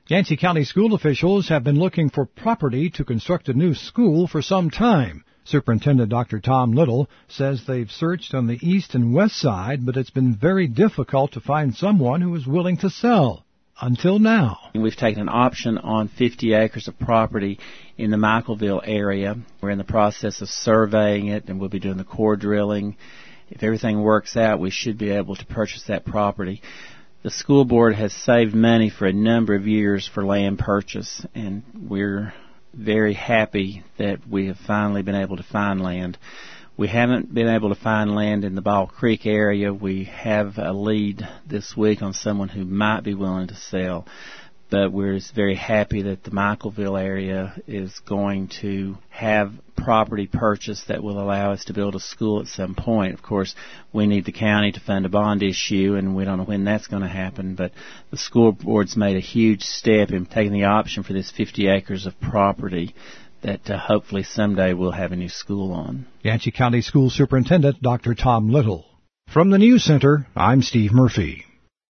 Yancey County school officials have been looking for property to construct a new school for some time. Superintendent Dr. Tom Little says they've searched on the east and west side, but it's been very difficult to find someone who is willing to sell. Until now. We've taken an option on 50 acres of property in the Michaelville area. We're in the process of surveying it, and we'll be doing the core drilling. If everything works out, we should be able to purchase that property. The school board has saved money for a number of years for land purchase, and we're very happy that we have finally been able to find land. We haven't been able to find land in the Ball Creek area. We have a lead this week on someone who might be willing to sell, but we're just very happy that the Michaelville area is going to have property purchase that will allow us to build a school at some point. Of course, we need the county to fund a bond issue, and we don't know when that's going to happen, but the school board's made a huge step in taking the option for this 50 acres of property that hopefully someday we'll have a new school on. Yancey County School Superintendent Dr. Tom Little. From the News Center, I'm Steve Murphy.